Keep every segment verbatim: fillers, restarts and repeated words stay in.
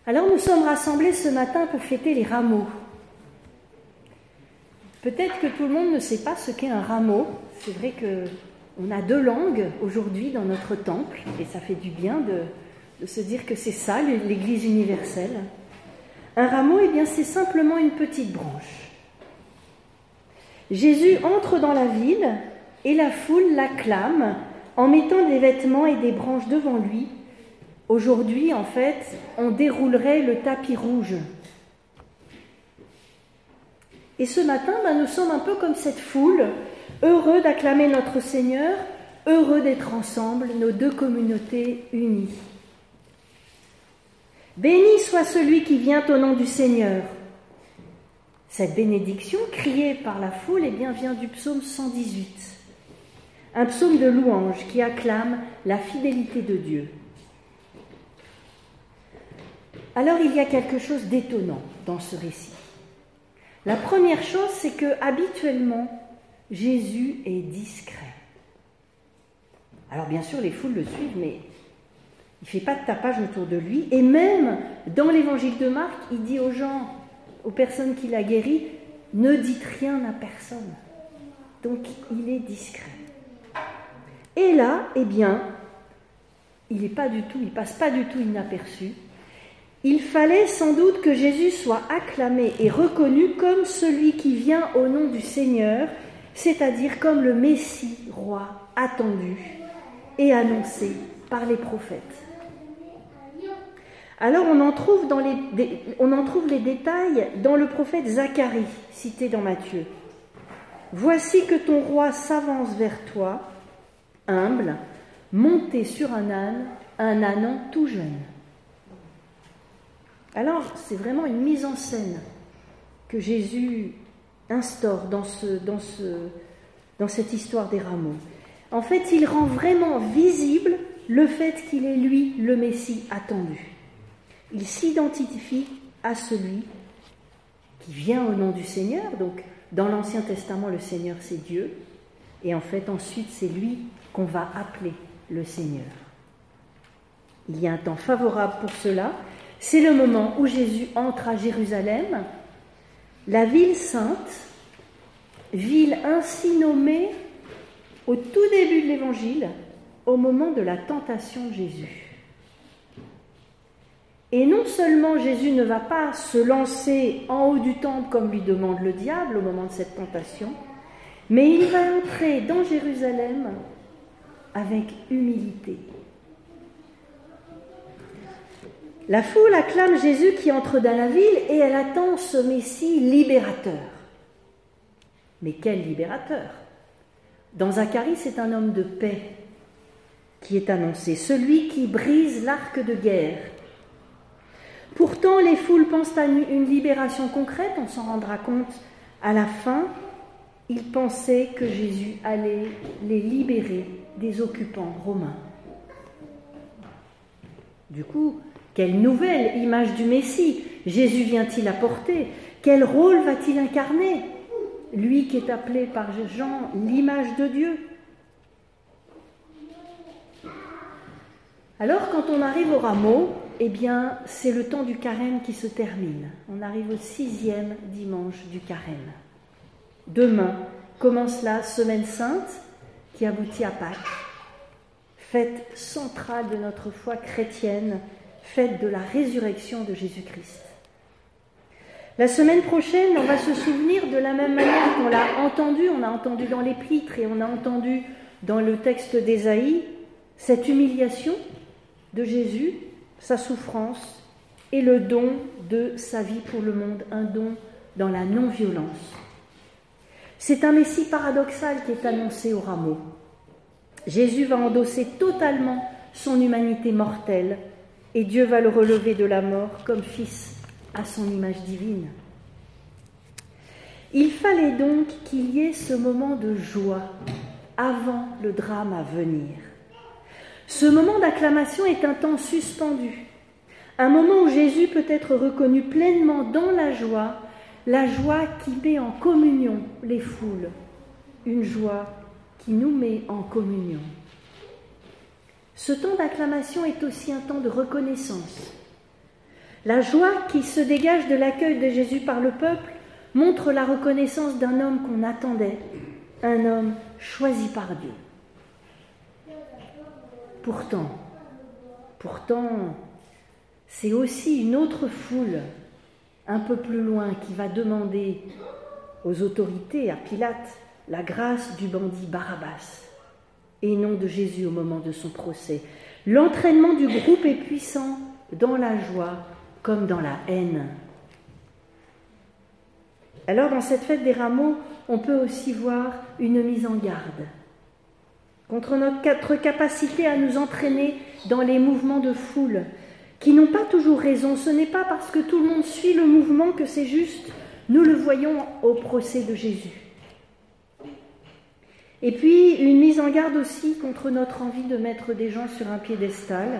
Alors nous sommes rassemblés ce matin pour fêter les rameaux. Peut-être que tout le monde ne sait pas ce qu'est un rameau. C'est vrai qu'on a deux langues aujourd'hui dans notre temple, et ça fait du bien de, de se dire que c'est ça, l'Église universelle. Un rameau, eh bien, c'est simplement une petite branche. Jésus entre dans la ville et la foule l'acclame en mettant des vêtements et des branches devant lui. Aujourd'hui, en fait, on déroulerait le tapis rouge. Et ce matin, ben, nous sommes un peu comme cette foule, heureux d'acclamer notre Seigneur, heureux d'être ensemble, nos deux communautés unies. Béni soit celui qui vient au nom du Seigneur. Cette bénédiction, criée par la foule, eh bien, vient du psaume cent dix-huit, un psaume de louange qui acclame la fidélité de Dieu. Alors, il y a quelque chose d'étonnant dans ce récit. La première chose, c'est que habituellement, Jésus est discret. Alors, bien sûr, les foules le suivent, mais il ne fait pas de tapage autour de lui. Et même dans l'évangile de Marc, il dit aux gens, aux personnes qu'il a guéries, ne dites rien à personne. Donc, il est discret. Et là, eh bien, il n'est pas du tout, il passe pas du tout inaperçu. Il fallait sans doute que Jésus soit acclamé et reconnu comme celui qui vient au nom du Seigneur, c'est-à-dire comme le Messie roi attendu et annoncé par les prophètes. Alors on en trouve, dans les, on en trouve les détails dans le prophète Zacharie, cité dans Matthieu. « Voici que ton roi s'avance vers toi, humble, monté sur un âne, un ânon tout jeune. » Alors, c'est vraiment une mise en scène que Jésus instaure dans, ce, dans, ce, dans cette histoire des rameaux. En fait, il rend vraiment visible le fait qu'il est lui, le Messie attendu. Il s'identifie à celui qui vient au nom du Seigneur. Donc, dans l'Ancien Testament, le Seigneur, c'est Dieu. Et en fait, ensuite, c'est lui qu'on va appeler le Seigneur. Il y a un temps favorable pour cela. C'est le moment où Jésus entre à Jérusalem, la ville sainte, ville ainsi nommée au tout début de l'Évangile, au moment de la tentation de Jésus. Et non seulement Jésus ne va pas se lancer en haut du temple comme lui demande le diable au moment de cette tentation, mais il va entrer dans Jérusalem avec humilité. La foule acclame Jésus qui entre dans la ville et elle attend ce Messie libérateur. Mais quel libérateur ? Dans Zacharie, c'est un homme de paix qui est annoncé, celui qui brise l'arc de guerre. Pourtant, les foules pensent à une libération concrète, on s'en rendra compte à la fin. Ils pensaient que Jésus allait les libérer des occupants romains. Du coup, quelle nouvelle image du Messie Jésus vient-il apporter ? Quel rôle va-t-il incarner ? Lui qui est appelé par Jean l'image de Dieu. Alors, quand on arrive au rameau, eh bien, c'est le temps du carême qui se termine. On arrive au sixième dimanche du carême. Demain commence la Semaine Sainte qui aboutit à Pâques, fête centrale de notre foi chrétienne, fête de la résurrection de Jésus-Christ. La semaine prochaine, on va se souvenir de la même manière qu'on l'a entendu, on a entendu dans l'Épître et on a entendu dans le texte d'Ésaïe, cette humiliation de Jésus, sa souffrance et le don de sa vie pour le monde, un don dans la non-violence. C'est un Messie paradoxal qui est annoncé au rameau. Jésus va endosser totalement son humanité mortelle et Dieu va le relever de la mort comme fils à son image divine. Il fallait donc qu'il y ait ce moment de joie avant le drame à venir. Ce moment d'acclamation est un temps suspendu, un moment où Jésus peut être reconnu pleinement dans la joie, la joie qui met en communion les foules, une joie qui nous met en communion. Ce temps d'acclamation est aussi un temps de reconnaissance. La joie qui se dégage de l'accueil de Jésus par le peuple montre la reconnaissance d'un homme qu'on attendait, un homme choisi par Dieu. Pourtant, pourtant, c'est aussi une autre foule, un peu plus loin, qui va demander aux autorités, à Pilate, la grâce du bandit Barabbas, et non de Jésus au moment de son procès. L'entraînement du groupe est puissant dans la joie comme dans la haine. Alors, dans cette fête des rameaux, on peut aussi voir une mise en garde contre notre capacité à nous entraîner dans les mouvements de foule, qui n'ont pas toujours raison. Ce n'est pas parce que tout le monde suit le mouvement que c'est juste. Nous le voyons au procès de Jésus. Et puis, une mise en garde aussi contre notre envie de mettre des gens sur un piédestal.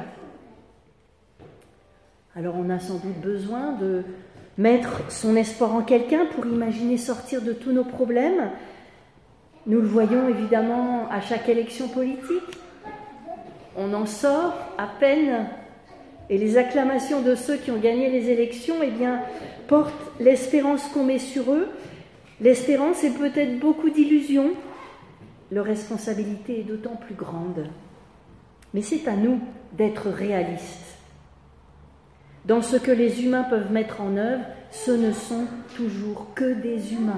Alors, on a sans doute besoin de mettre son espoir en quelqu'un pour imaginer sortir de tous nos problèmes. Nous le voyons évidemment à chaque élection politique. On en sort à peine, et les acclamations de ceux qui ont gagné les élections, eh bien, portent l'espérance qu'on met sur eux. L'espérance est peut-être beaucoup d'illusions. Leur responsabilité est d'autant plus grande. Mais c'est à nous d'être réalistes. Dans ce que les humains peuvent mettre en œuvre, ce ne sont toujours que des humains.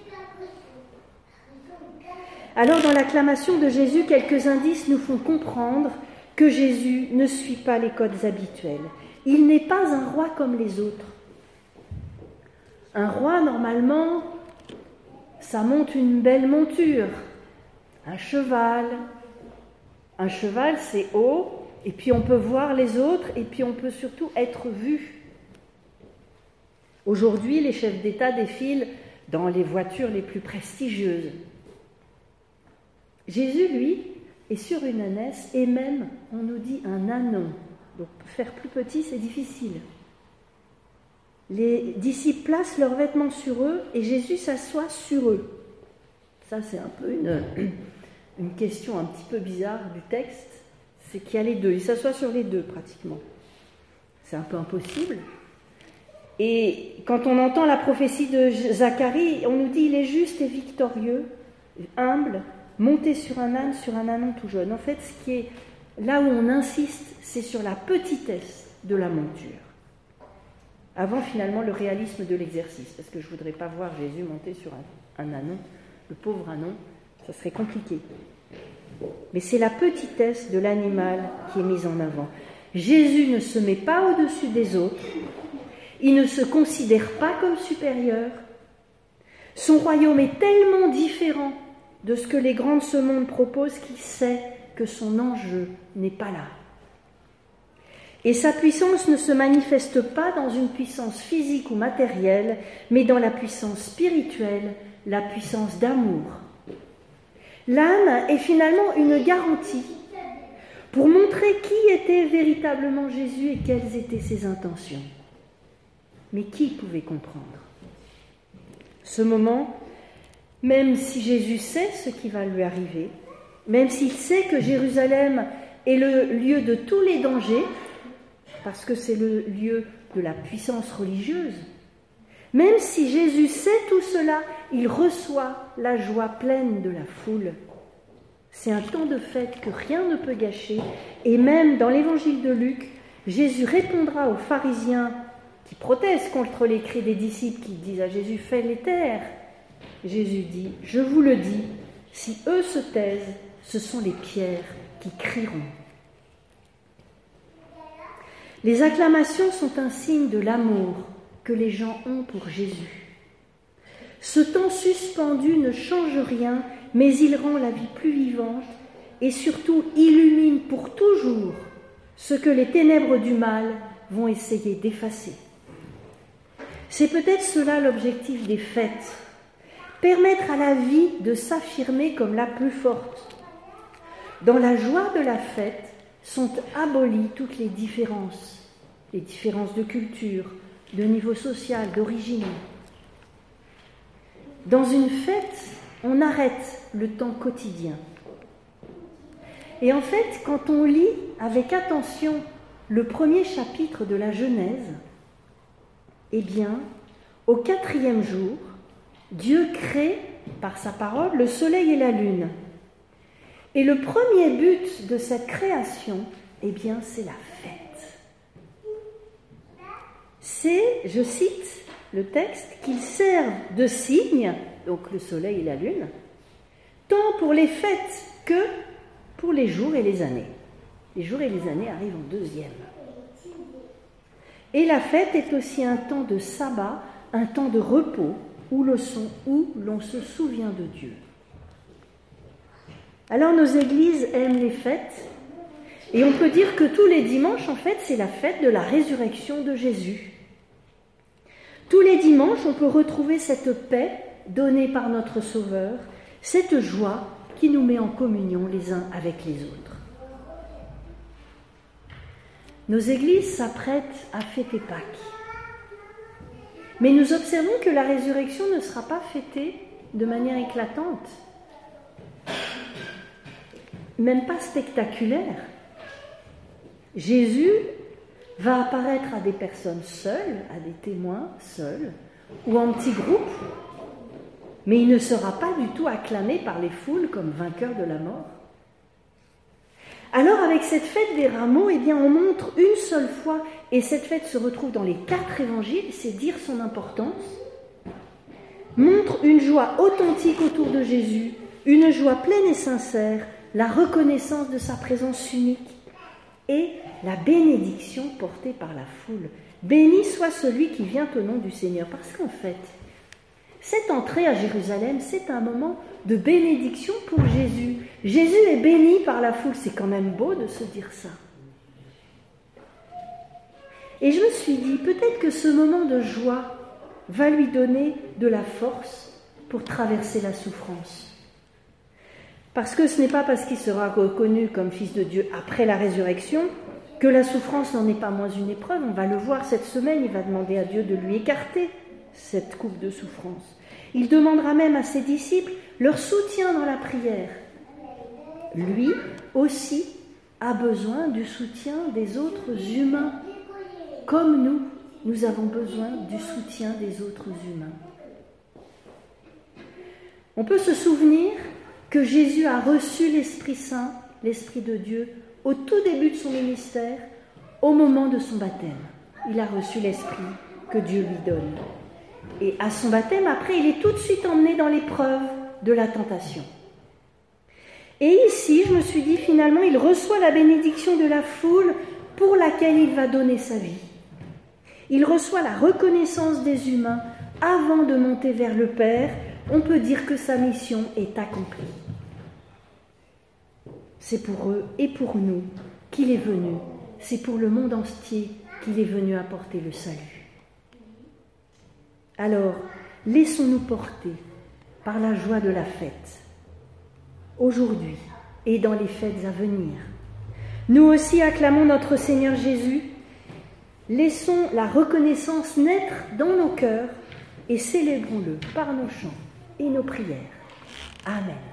Alors, dans l'acclamation de Jésus, quelques indices nous font comprendre que Jésus ne suit pas les codes habituels. Il n'est pas un roi comme les autres. Un roi, normalement, ça monte une belle monture. Un cheval. Un cheval, c'est haut, et puis on peut voir les autres, et puis on peut surtout être vu. Aujourd'hui, les chefs d'État défilent dans les voitures les plus prestigieuses. Jésus, lui, est sur une ânesse, et même, on nous dit, un ânon. Donc, faire plus petit, c'est difficile. Les disciples placent leurs vêtements sur eux, et Jésus s'assoit sur eux. Ça, c'est un peu une, une question un petit peu bizarre du texte, c'est qu'il y a les deux. Il s'assoit sur les deux, pratiquement. C'est un peu impossible. Et quand on entend la prophétie de Zacharie, on nous dit, il est juste et victorieux, humble, monter sur un âne, sur un ânon tout jeune. En fait, ce qui est là où on insiste, c'est sur la petitesse de la monture. Avant, finalement, le réalisme de l'exercice, parce que je ne voudrais pas voir Jésus monter sur un, un ânon, le pauvre ânon, ça serait compliqué. Mais c'est la petitesse de l'animal qui est mise en avant. Jésus ne se met pas au-dessus des autres, il ne se considère pas comme supérieur. Son royaume est tellement différent de ce que les grands de ce monde proposent qu'il sait que son enjeu n'est pas là. Et sa puissance ne se manifeste pas dans une puissance physique ou matérielle, mais dans la puissance spirituelle, la puissance d'amour. L'âne est finalement une garantie pour montrer qui était véritablement Jésus et quelles étaient ses intentions. Mais qui pouvait comprendre ce moment, même si Jésus sait ce qui va lui arriver, même s'il sait que Jérusalem est le lieu de tous les dangers, parce que c'est le lieu de la puissance religieuse, même si Jésus sait tout cela, il reçoit la joie pleine de la foule. C'est un temps de fête que rien ne peut gâcher, et même dans l'évangile de Luc, Jésus répondra aux pharisiens qui protestent contre les cris des disciples qui disent à Jésus « Fais-les taire ». Jésus dit « Je vous le dis, si eux se taisent, ce sont les pierres qui crieront ». Les acclamations sont un signe de l'amour que les gens ont pour Jésus. Ce temps suspendu ne change rien, mais il rend la vie plus vivante et surtout illumine pour toujours ce que les ténèbres du mal vont essayer d'effacer. C'est peut-être cela l'objectif des fêtes, permettre à la vie de s'affirmer comme la plus forte. Dans la joie de la fête sont abolies toutes les différences, les différences de culture, de niveau social, d'origine. Dans une fête, on arrête le temps quotidien. Et en fait, quand on lit avec attention le premier chapitre de la Genèse, Eh bien, au quatrième jour, Dieu crée, par sa parole, le soleil et la lune. Et le premier but de cette création, eh bien, c'est la fête. C'est, je cite le texte, qu'ils servent de signe, donc le soleil et la lune, tant pour les fêtes que pour les jours et les années. Les jours et les années arrivent en deuxième. Et la fête est aussi un temps de sabbat, un temps de repos, où le son, où l'on se souvient de Dieu. Alors nos églises aiment les fêtes, et on peut dire que tous les dimanches, en fait, c'est la fête de la résurrection de Jésus. Tous les dimanches, on peut retrouver cette paix donnée par notre Sauveur, cette joie qui nous met en communion les uns avec les autres. Nos églises s'apprêtent à fêter Pâques. Mais nous observons que la résurrection ne sera pas fêtée de manière éclatante, même pas spectaculaire. Jésus va apparaître à des personnes seules, à des témoins seuls, ou en petits groupes, mais il ne sera pas du tout acclamé par les foules comme vainqueur de la mort. Alors avec cette fête des rameaux, eh bien, on montre une seule fois, et cette fête se retrouve dans les quatre évangiles, c'est dire son importance, montre une joie authentique autour de Jésus, une joie pleine et sincère, la reconnaissance de sa présence unique et la bénédiction portée par la foule. Béni soit celui qui vient au nom du Seigneur, parce qu'en fait, cette entrée à Jérusalem, c'est un moment de bénédiction pour Jésus. Jésus est béni par la foule, c'est quand même beau de se dire ça. Et je me suis dit, peut-être que ce moment de joie va lui donner de la force pour traverser la souffrance. Parce que ce n'est pas parce qu'il sera reconnu comme fils de Dieu après la résurrection que la souffrance n'en est pas moins une épreuve. On va le voir cette semaine, il va demander à Dieu de lui écarter cette coupe de souffrance. Il demandera même à ses disciples leur soutien dans la prière. Lui aussi a besoin du soutien des autres humains. Comme nous, nous avons besoin du soutien des autres humains. On peut se souvenir que Jésus a reçu l'Esprit Saint, l'Esprit de Dieu, au tout début de son ministère, au moment de son baptême. Il a reçu l'Esprit que Dieu lui donne. Et à son baptême, après, il est tout de suite emmené dans l'épreuve de la tentation. Et ici, je me suis dit, finalement, il reçoit la bénédiction de la foule pour laquelle il va donner sa vie. Il reçoit la reconnaissance des humains avant de monter vers le Père. On peut dire que sa mission est accomplie. C'est pour eux et pour nous qu'il est venu. C'est pour le monde entier qu'il est venu apporter le salut. Alors, laissons-nous porter par la joie de la fête, aujourd'hui et dans les fêtes à venir. Nous aussi acclamons notre Seigneur Jésus, laissons la reconnaissance naître dans nos cœurs et célébrons-le par nos chants et nos prières. Amen.